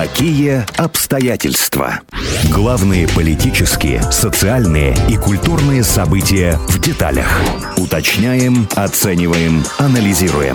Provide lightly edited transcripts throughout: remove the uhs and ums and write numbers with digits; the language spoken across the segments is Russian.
Какие обстоятельства? Главные политические, социальные и культурные события в деталях. Уточняем, оцениваем, анализируем.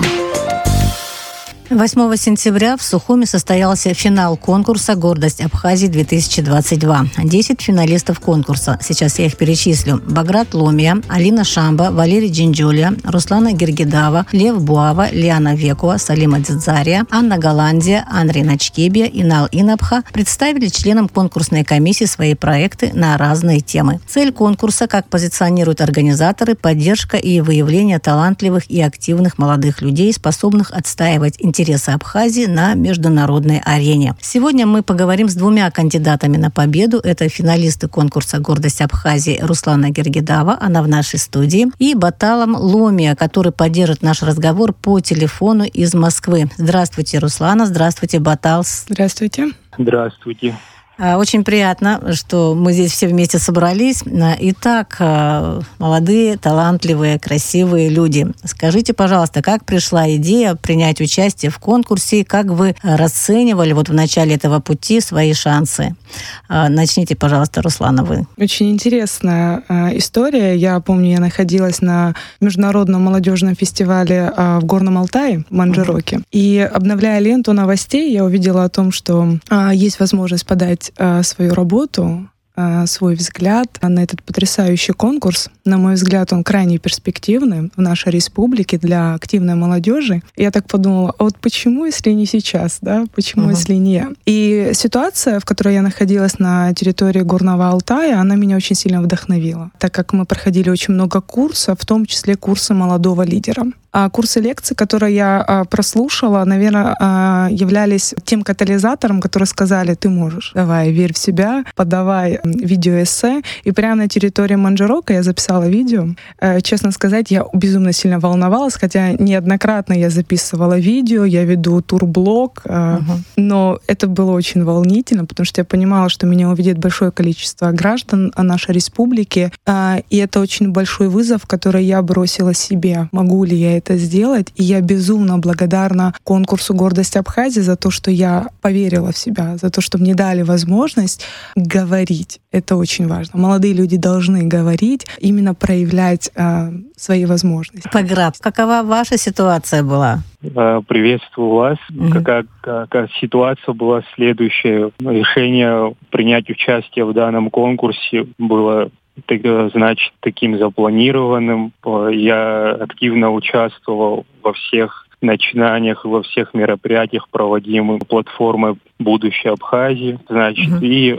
8 сентября в Сухуми состоялся финал конкурса «Гордость Абхазии-2022». 10 финалистов конкурса. Сейчас я их перечислю. Баграт Ломия, Алина Шамба, Валерий Джинджулия, Руслана Гергидава, Лев Буава, Лиана Векуа, Салима Дзидзария, Анна Голландия, Андрей Начкебия, Инал Инабха представили членам конкурсной комиссии свои проекты на разные темы. Цель конкурса, как позиционируют организаторы, поддержка и выявление талантливых и активных молодых людей, способных отстаивать интересы Абхазии на международной арене. Сегодня мы поговорим с двумя кандидатами на победу. Это финалисты конкурса «Гордость Абхазии» Руслана Гергидава, она в нашей студии, и Баталом Ломия, который поддержит наш разговор по телефону из Москвы. Здравствуйте, Руслана. Здравствуйте, Батал. Здравствуйте. Здравствуйте. Очень приятно, что мы здесь все вместе собрались. Итак, молодые, талантливые, красивые люди. Скажите, пожалуйста, как пришла идея принять участие в конкурсе? Как вы расценивали в начале этого пути свои шансы? Начните, пожалуйста, Руслана, вы. Очень интересная история. Я помню, я находилась на международном молодежном фестивале в Горном Алтае, в Манджироке. И обновляя ленту новостей, я увидела о том, что есть возможность подать свою работу, свой взгляд на этот потрясающий конкурс. На мой взгляд, он крайне перспективный в нашей республике для активной молодежи. Я так подумала, а вот почему, если не сейчас, да? Почему, если не? И ситуация, в которой я находилась на территории Горного Алтая, она меня очень сильно вдохновила, так как мы проходили очень много курсов, в том числе курсы молодого лидера. А курсы лекций, которые я прослушала, наверное, являлись тем катализатором, который сказали: ты можешь, давай, верь в себя, подавай видеоэссе. И прямо на территории Манджирока я записала видео. Честно сказать, я безумно сильно волновалась, хотя неоднократно я записывала видео, я веду турблог, но это было очень волнительно, потому что я понимала, что меня увидит большое количество граждан нашей республики, и это очень большой вызов, который я бросила себе. Могу ли я это сделать? И я безумно благодарна конкурсу «Гордость Абхазии» за то, что я поверила в себя, за то, что мне дали возможность говорить. Это очень важно. Молодые люди должны говорить, именно проявлять свои возможности. Баграт, какова ваша ситуация была? Приветствую вас. Какая ситуация была следующая. Решение принять участие в данном конкурсе было таким запланированным. Я активно участвовал во всех начинаниях, во всех мероприятиях, проводимых платформой «Будущее Абхазии». И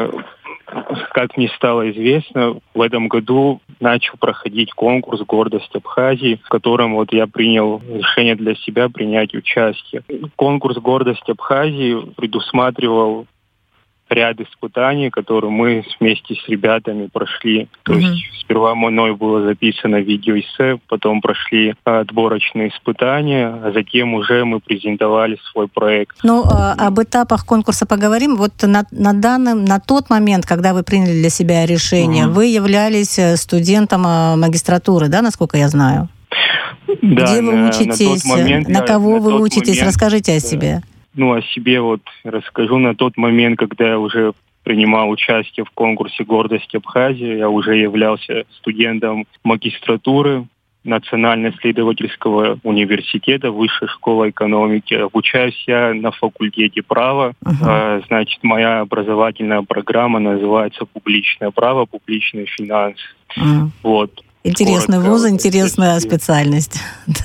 как мне стало известно, в этом году начал проходить конкурс «Гордость Абхазии», в котором я принял решение для себя принять участие. Конкурс «Гордость Абхазии» предусматривал ряд испытаний, которые мы вместе с ребятами прошли. То есть сперва мной было записано видеоэссе, потом прошли отборочные испытания, а затем уже мы презентовали свой проект. Об этапах конкурса поговорим. На тот момент, когда вы приняли для себя решение, вы являлись студентом магистратуры, да, насколько я знаю? Да, где вы учитесь? На кого вы учитесь? Расскажите о себе. О себе расскажу. На тот момент, когда я уже принимал участие в конкурсе «Гордость Абхазии», я уже являлся студентом магистратуры Национально-исследовательского университета Высшей школы экономики. Обучаюсь я на факультете права. Моя образовательная программа называется «Публичное право, публичные финансы». Интересный вуз, интересная специальность.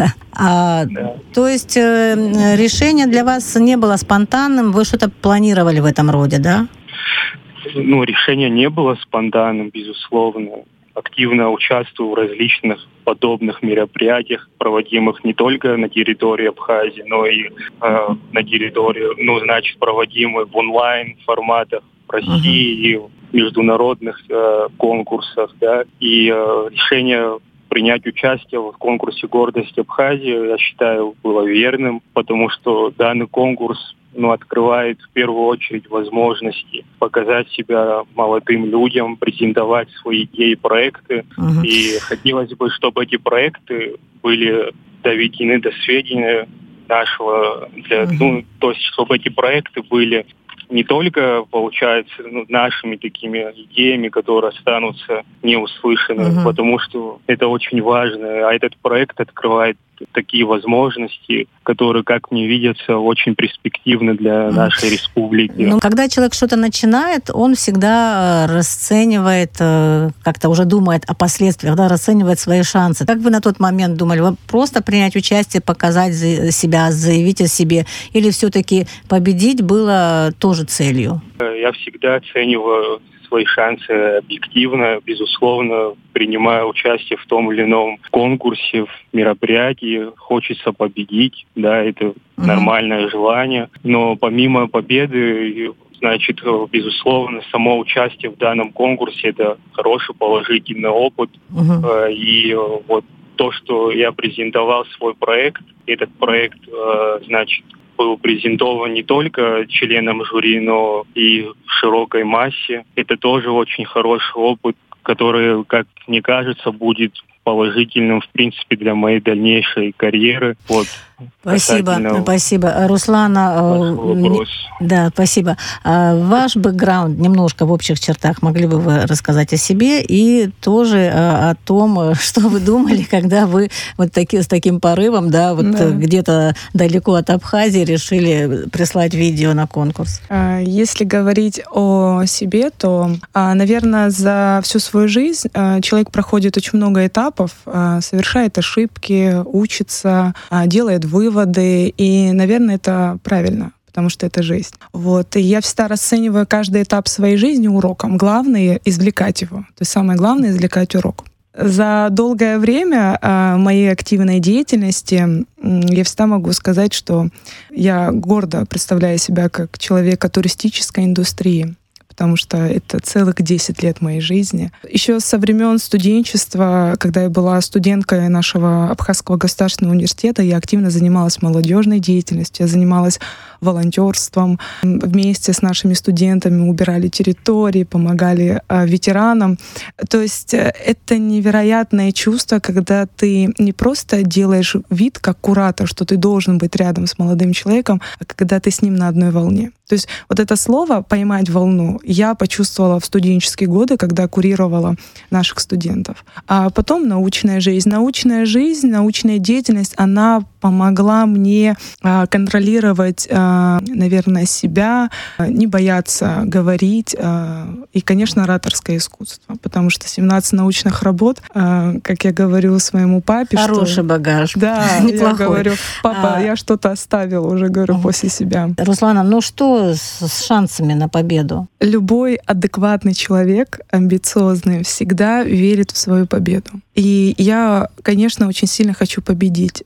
То есть решение для вас не было спонтанным, вы что-то планировали в этом роде, да? Решение не было спонтанным, безусловно. Активно участвую в различных подобных мероприятиях, проводимых не только на территории Абхазии, но и на территории, проводимых в онлайн-форматах в России и в международных конкурсах, да, и решение принять участие в конкурсе «Гордость Абхазии», я считаю, было верным, потому что данный конкурс открывает в первую очередь возможности показать себя молодым людям, презентовать свои идеи, проекты. И хотелось бы, чтобы эти проекты были доведены до сведения нашего, то есть чтобы эти проекты были не только, получается, нашими такими идеями, которые останутся неуслышанными, потому что это очень важно. А этот проект открывает такие возможности, которые, как мне видятся, очень перспективны для нашей республики. Когда человек что-то начинает, он всегда расценивает, как-то уже думает о последствиях, расценивает свои шансы. Как вы на тот момент думали? Вы просто принять участие, показать себя, заявить о себе? Или все-таки победить было тоже целью? Я всегда оцениваю свои шансы объективно, безусловно, принимая участие в том или ином конкурсе, в мероприятии, хочется победить, это нормальное желание. Но помимо победы, значит, безусловно, само участие в данном конкурсе – это хороший положительный опыт. И вот то, что я презентовал свой проект, этот проект, значит, был презентован не только членам жюри, но и в широкой массе. Это тоже очень хороший опыт, который, как мне кажется, будет положительным, в принципе, для моей дальнейшей карьеры. Спасибо. Руслана, да, спасибо. Ваш бэкграунд немножко в общих чертах могли бы вы рассказать о себе и тоже о том, что вы думали, когда вы с таким порывом, где-то далеко от Абхазии решили прислать видео на конкурс? Если говорить о себе, то, наверное, за всю свою жизнь человек проходит очень много этапов, совершает ошибки, учится, делает выводы, и, наверное, это правильно, потому что это жизнь. И я всегда расцениваю каждый этап своей жизни уроком. Главное — извлекать его. То есть самое главное — извлекать урок. За долгое время моей активной деятельности я всегда могу сказать, что я гордо представляю себя как человека туристической индустрии, потому что это целых 10 лет моей жизни. Еще со времен студенчества, когда я была студенткой нашего Абхазского государственного университета, я активно занималась молодежной деятельностью, я занималась волонтерством. Вместе с нашими студентами убирали территории, помогали ветеранам. То есть это невероятное чувство, когда ты не просто делаешь вид как куратор, что ты должен быть рядом с молодым человеком, а когда ты с ним на одной волне. То есть вот это слово «поймать волну» я почувствовала в студенческие годы, когда курировала наших студентов. А потом научная жизнь. Научная деятельность, она помогла мне контролировать, наверное, себя, не бояться говорить. И, конечно, ораторское искусство. Потому что 17 научных работ, как я говорю своему папе... Хороший багаж. Да, неплохой. Я говорю: папа, я что-то оставила уже, говорю, после себя. Руслана, что с шансами на победу? Любой адекватный человек, амбициозный, всегда верит в свою победу. И я, конечно, очень сильно хочу победить.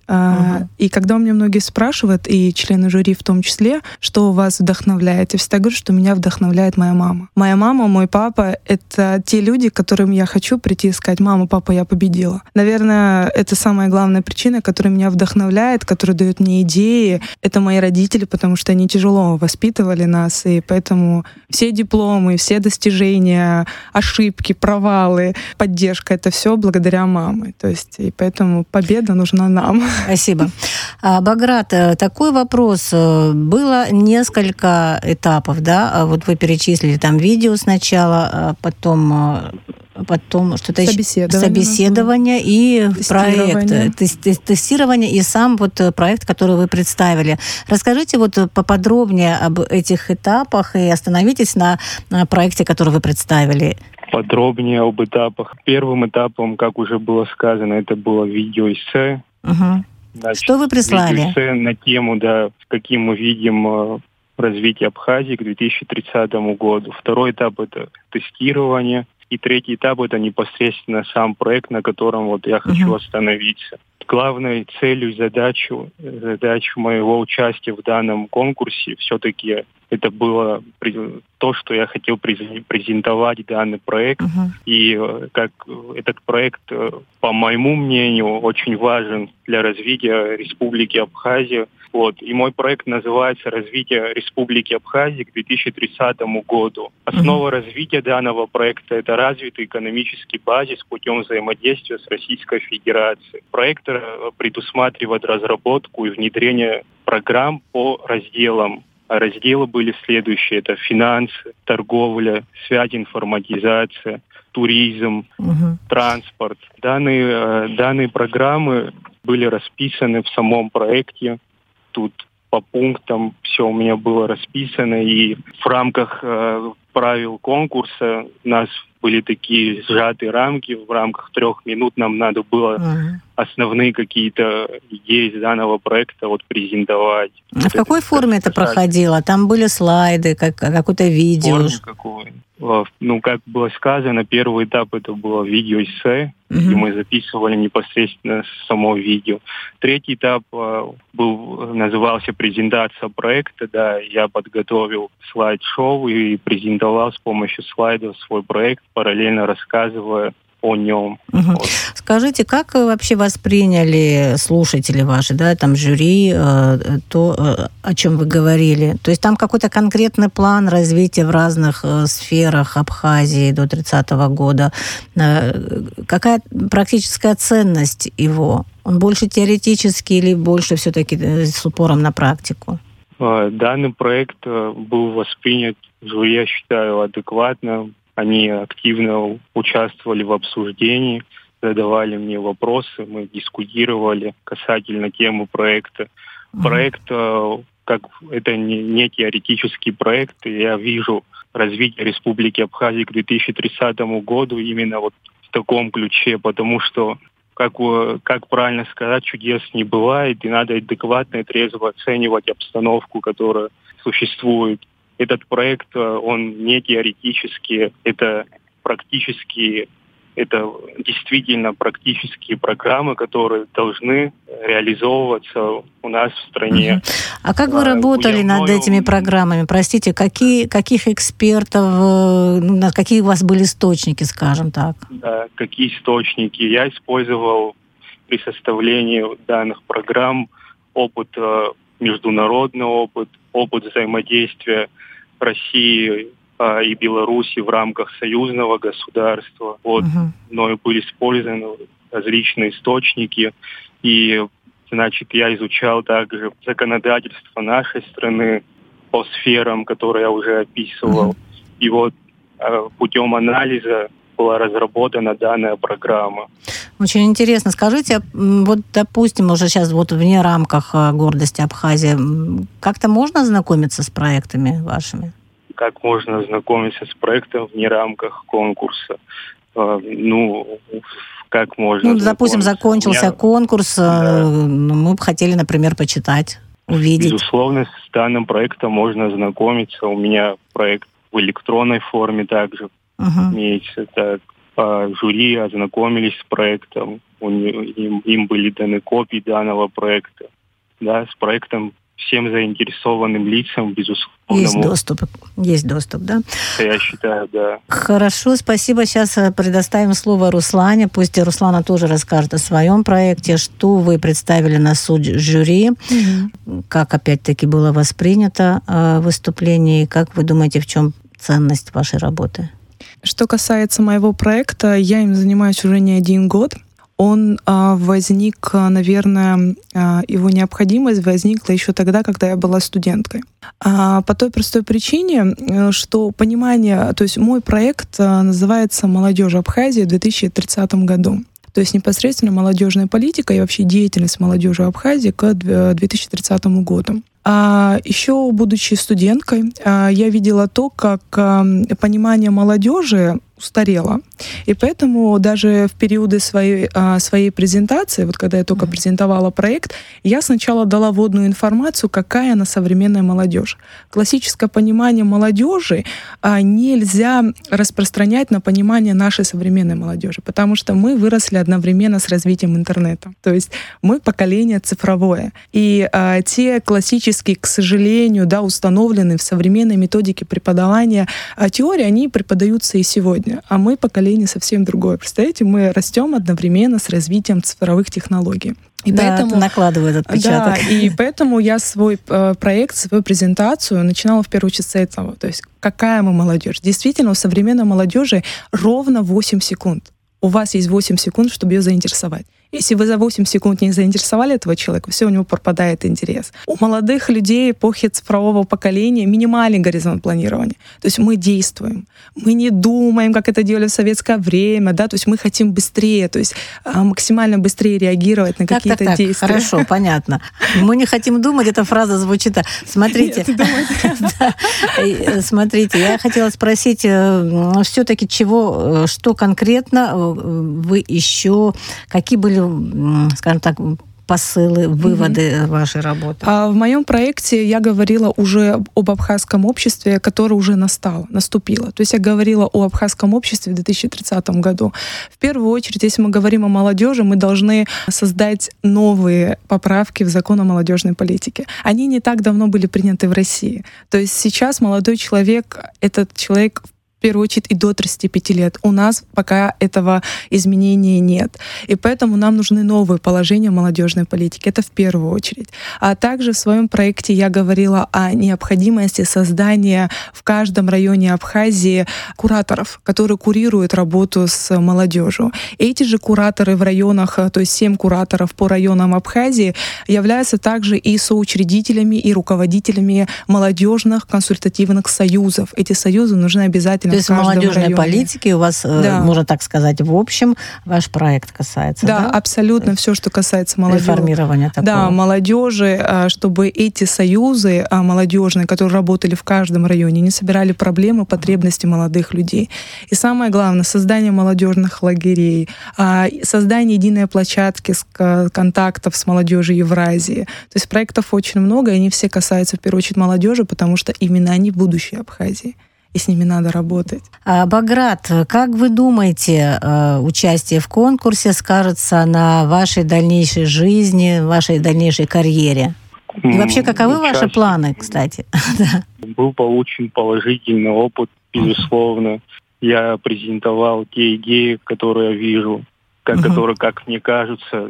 И когда у меня многие спрашивают, и члены жюри в том числе, что вас вдохновляет, я всегда говорю, что меня вдохновляет моя мама. Моя мама, мой папа — это те люди, к которым я хочу прийти и сказать: мама, папа, я победила. Наверное, это самая главная причина, которая меня вдохновляет, которая дает мне идеи. Это мои родители, потому что они тяжело воспитывали нас, и поэтому все дипломы, все достижения, ошибки, провалы, поддержка — это все благодаря мамы. То есть, и поэтому победа нужна нам. Спасибо. Баграт, такой вопрос. Было несколько этапов, да? Вот вы перечислили там видео сначала, потом что-то собеседование и проект, тестирование и сам проект, который вы представили. Расскажите поподробнее об этих этапах и остановитесь на проекте, который вы представили. Подробнее об этапах. Первым этапом, как уже было сказано, это было видеоэссе. Значит, что вы прислали? Видеоэссе на тему, каким мы видим развитие Абхазии к 2030 году. Второй этап — это тестирование. И третий этап — это непосредственно сам проект, на котором я хочу остановиться. Главной целью, задачей моего участия в данном конкурсе все-таки это было то, что я хотел презентовать данный проект. И как этот проект, по моему мнению, очень важен для развития Республики Абхазия. И мой проект называется «Развитие Республики Абхазия к 2030 году». Основа развития данного проекта – это развитый экономический базис путем взаимодействия с Российской Федерацией. Проект предусматривает разработку и внедрение программ по разделам разделы были следующие. Это финансы, торговля, связь, информатизация, туризм, транспорт. Данные программы были расписаны в самом проекте. Тут по пунктам все у меня было расписано. И в рамках правил конкурса у нас были такие сжатые рамки. В рамках 3 минут нам надо было основные какие-то идеи из данного проекта презентовать. А в какой форме это проходило? Там были слайды, какое-то видео? Как было сказано, первый этап это было видеоэссе, и мы записывали непосредственно само видео. Третий этап назывался презентация проекта. Да, я подготовил слайд-шоу и презентовал с помощью слайдов свой проект, параллельно рассказывая о нем. Скажите, как вообще восприняли слушатели ваши, жюри, то, о чем вы говорили? То есть там какой-то конкретный план развития в разных сферах Абхазии до 30-го года? Какая практическая ценность его? Он больше теоретический или больше все-таки с упором на практику? Данный проект был воспринят жюри, я считаю, адекватно. Они активно участвовали в обсуждении, задавали мне вопросы, мы дискутировали касательно темы проекта. Проект, это не теоретический проект, я вижу развитие Республики Абхазия к 2030 году именно в таком ключе, потому что, как правильно сказать, чудес не бывает, и надо адекватно и трезво оценивать обстановку, которая существует. Этот проект, он не теоретический, это действительно практические программы, которые должны реализовываться у нас в стране. А как вы работали над этими программами? Простите, каких экспертов, какие у вас были источники, скажем так? Да, какие источники? Я использовал при составлении данных программ международный опыт взаимодействия России и Беларуси в рамках союзного государства. Мною были использованы различные источники. И, я изучал также законодательство нашей страны по сферам, которые я уже описывал. И путем анализа была разработана данная программа. Очень интересно. Скажите, допустим, уже сейчас вне рамках гордости Абхазии, как-то можно ознакомиться с проектами вашими? Как можно ознакомиться с проектом вне рамках конкурса? Как можно? Допустим, закончился конкурс, мы бы хотели, например, почитать, увидеть. Безусловно, с данным проектом можно ознакомиться. У меня проект в электронной форме также имеется. Жюри ознакомились с проектом, им были даны копии данного проекта. Да, с проектом всем заинтересованным лицам, безусловно. Есть доступ, да? Я считаю, да. Хорошо, спасибо. Сейчас предоставим слово Руслане. Пусть Руслана тоже расскажет о своем проекте, что вы представили на суд жюри, как опять-таки было воспринято выступление, и как вы думаете, в чем ценность вашей работы? Что касается моего проекта, я им занимаюсь уже не 1 год. Он возник, наверное, его необходимость возникла еще тогда, когда я была студенткой. По той простой причине, что понимание, то есть мой проект называется «Молодежь Абхазии в 2030 году». То есть непосредственно молодежная политика и вообще деятельность молодежи Абхазии к 2030 году. Еще будучи студенткой, я видела то, как понимание молодежи устарело. И поэтому даже в периоды своей презентации, когда я только презентовала проект, я сначала дала вводную информацию, какая она современная молодежь. Классическое понимание молодежи нельзя распространять на понимание нашей современной молодежи, потому что мы выросли одновременно с развитием интернета. То есть мы поколение цифровое. И те классические, к сожалению, установленные в современной методике преподавания теории, они преподаются и сегодня. А мы поколение совсем другое. Представляете, мы растем одновременно с развитием цифровых технологий. И поэтому это накладывает отпечаток. Да, и поэтому я свой проект, свою презентацию начинала в первую очередь с этого. То есть какая мы молодежь. Действительно, у современной молодежи ровно 8 секунд. У вас есть 8 секунд, чтобы ее заинтересовать. Если вы за 8 секунд не заинтересовали этого человека, все, у него пропадает интерес. У молодых людей эпохи цифрового поколения минимальный горизонт планирования. То есть мы действуем, мы не думаем, как это делали в советское время, да, то есть мы хотим быстрее, то есть максимально быстрее реагировать на какие-то действия. Хорошо, понятно. Мы не хотим думать, эта фраза звучит. Смотрите, смотрите, я хотела спросить, все-таки что конкретно вы еще, какие были, скажем так, посылы, выводы вашей работы? В моем проекте я говорила уже об абхазском обществе, которое уже наступило. То есть я говорила о абхазском обществе в 2030 году. В первую очередь, если мы говорим о молодежи, мы должны создать новые поправки в закон о молодежной политике. Они не так давно были приняты в России. То есть сейчас молодой человек, этот человек в первую очередь и до 35 лет. У нас пока этого изменения нет. И поэтому нам нужны новые положения молодежной политики. Это в первую очередь. А также в своем проекте я говорила о необходимости создания в каждом районе Абхазии кураторов, которые курируют работу с молодежью. Эти же кураторы в районах, то есть 7 кураторов по районам Абхазии, являются также и соучредителями, и руководителями молодежных консультативных союзов. Эти союзы нужны обязательно. То есть молодежной политики у вас, можно так сказать, в общем, ваш проект касается, да? Да, абсолютно все, что касается молодежи. Реформирования такого. Да, молодежи, чтобы эти союзы молодежные, которые работали в каждом районе, не собирали проблемы, потребности молодых людей. И самое главное, создание молодежных лагерей, создание единой площадки контактов с молодежью Евразии. То есть проектов очень много, и они все касаются в первую очередь молодежи, потому что именно они будущее Абхазии. И с ними надо работать. Баграт, как вы думаете, участие в конкурсе скажется на вашей дальнейшей жизни, вашей дальнейшей карьере? И вообще, каковы ваши планы, кстати? Был получен положительный опыт, безусловно. Я презентовал те идеи, которые я вижу, которые, как мне кажется,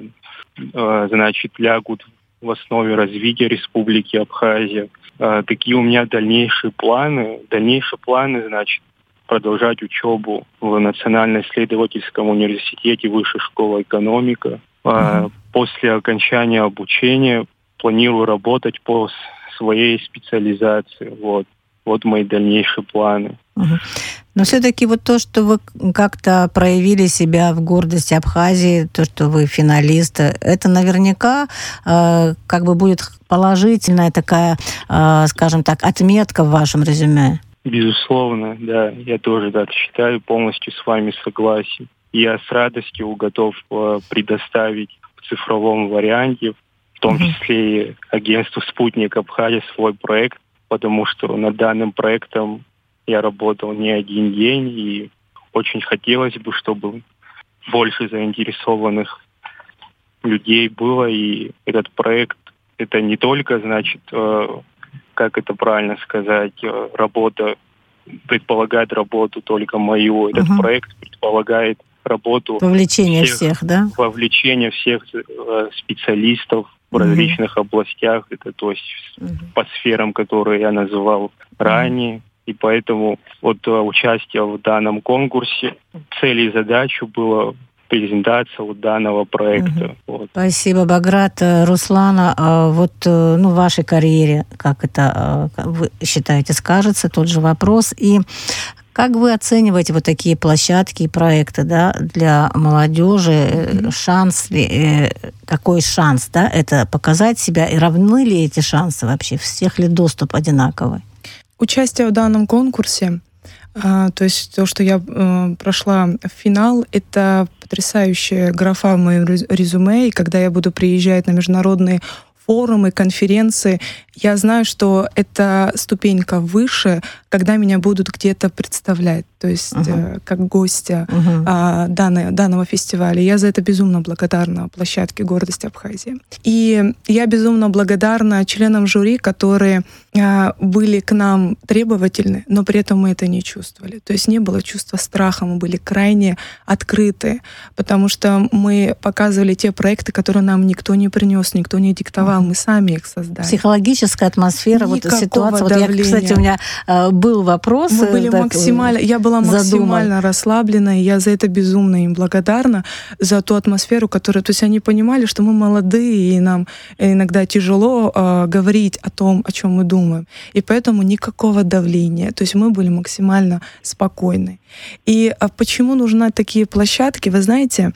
значит, лягут в основе развития Республики Абхазия. Какие у меня дальнейшие планы? Дальнейшие планы, значит, продолжать учебу в Национально-исследовательском университете Высшей школы экономика. После окончания обучения планирую работать по своей специализации. Вот мои дальнейшие планы. Но все-таки вот то, что вы как-то проявили себя в гордости Абхазии, то, что вы финалист, это наверняка как бы будет положительная такая, скажем так, отметка в вашем резюме. Безусловно, да. Я тоже так считаю, полностью с вами согласен. Я с радостью готов предоставить в цифровом варианте, в том числе и агентству «Спутник Абхазия» свой проект, потому что над данным проектом я работал не один день, и очень хотелось бы, чтобы больше заинтересованных людей было. И этот проект, это не только, значит, как это правильно сказать, предполагает работу только мою. Этот проект предполагает работу... Вовлечение всех, да? Вовлечение всех специалистов в различных областях, это то есть по сферам, которые я называл ранее. И поэтому участие в данном конкурсе, цель и задача была презентация данного проекта. Спасибо, Баграт. Руслана, в вашей карьере, как это вы считаете, скажется, тот же вопрос. И как вы оцениваете вот такие площадки и проекты, да, для молодежи? Какой шанс, да, это показать себя? И равны ли эти шансы вообще? Всех ли доступ одинаковый? Участие в данном конкурсе, то есть то, что я прошла в финал, это потрясающая графа в моем резюме. И когда я буду приезжать на международные форумы, конференции, я знаю, что это ступенька выше, когда меня будут где-то представлять, то есть как гостя данного фестиваля. Я за это безумно благодарна площадке «Гордость Абхазии». И я безумно благодарна членам жюри, которые были к нам требовательны, но при этом мы это не чувствовали. То есть не было чувства страха, мы были крайне открыты, потому что мы показывали те проекты, которые нам никто не принес, никто не диктовал, мы сами их создали. Психологическая атмосфера, ситуация. Я, кстати, у меня был вопрос. Мы были максимально... Я была была максимально расслаблена, и я за это безумно им благодарна, за ту атмосферу, которую... То есть они понимали, что мы молодые, и нам иногда тяжело говорить о том, о чем мы думаем. И поэтому никакого давления. То есть мы были максимально спокойны. И почему нужны такие площадки? Вы знаете,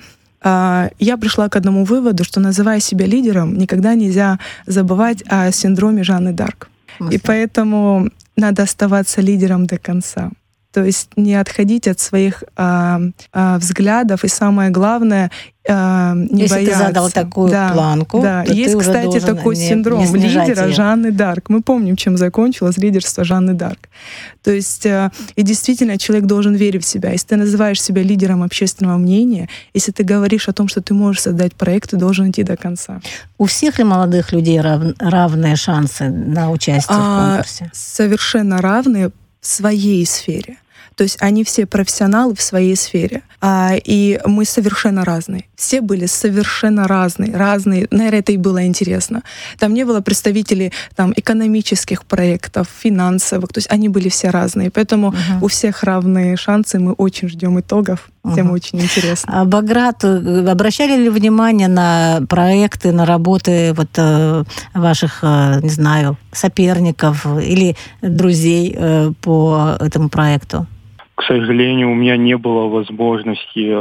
я пришла к одному выводу, что, называя себя лидером, никогда нельзя забывать о синдроме Жанны Дарк. И поэтому надо оставаться лидером до конца. То есть не отходить от своих взглядов, и самое главное, не Если бояться. Ты задал такую планку, да. То есть, ты кстати, уже такой синдром лидера Жанны Дарк. Мы помним, чем закончилось лидерство Жанны Дарк. То есть, и действительно, человек должен верить в себя. Если ты называешь себя лидером общественного мнения, если ты говоришь о том, что ты можешь создать проект, ты должен идти до конца. У всех ли молодых людей равные шансы на участие в конкурсе? Совершенно равные в своей сфере. То есть они все профессионалы в своей сфере. И мы совершенно разные. Все были совершенно разные. Наверное, это и было интересно. Там не было представителей экономических проектов, финансовых. То есть они были все разные. Поэтому у всех равные шансы. Мы очень ждем итогов. Всем очень интересно. А Баграт, обращали ли внимание на проекты, на работы ваших, не знаю, соперников или друзей по этому проекту? К сожалению, у меня не было возможности,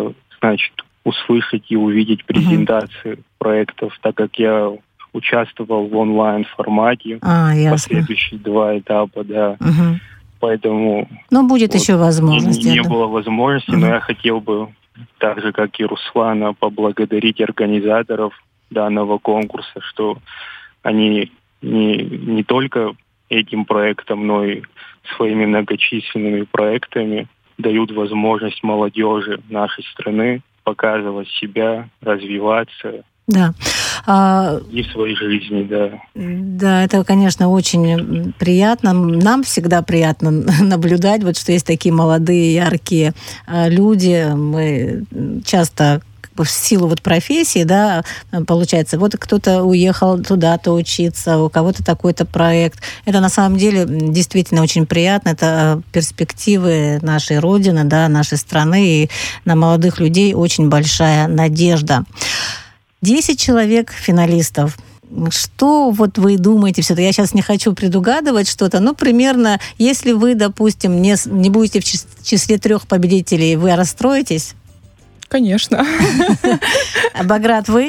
услышать и увидеть презентации проектов, так как я участвовал в онлайн-формате последующие 2 этапа, да. Поэтому... Но будет еще возможность. Не было возможности, но я хотел бы, так же, как и Руслана, поблагодарить организаторов данного конкурса, что они не только этим проектом, но и своими многочисленными проектами дают возможность молодежи нашей страны показывать себя, развиваться. Да. И в своей жизни, да. Да, это, конечно, очень приятно. Нам всегда приятно наблюдать, что есть такие молодые, яркие люди. Мы часто в силу профессии, да, получается, кто-то уехал туда-то учиться, у кого-то такой-то проект. Это на самом деле действительно очень приятно. Это перспективы нашей Родины, да, нашей страны, и на молодых людей очень большая надежда. 10 человек финалистов. Что вы думаете все-таки? Я сейчас не хочу предугадывать что-то, но примерно, если вы, допустим, не будете в числе 3 победителей, вы расстроитесь? Конечно. А Баграт, вы?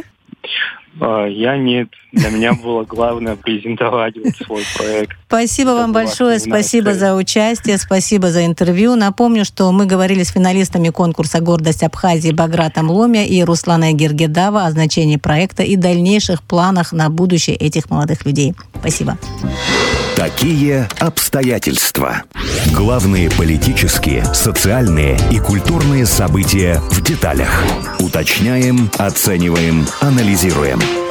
Я нет. Для меня было главное презентовать свой проект. Спасибо вам большое, спасибо за участие, спасибо за интервью. Напомню, что мы говорили с финалистами конкурса «Гордость Абхазии» Багратом Ломия и Русланой Гергедава о значении проекта и дальнейших планах на будущее этих молодых людей. Спасибо. Такие обстоятельства. Главные политические, социальные и культурные события в деталях. Уточняем, оцениваем, анализируем.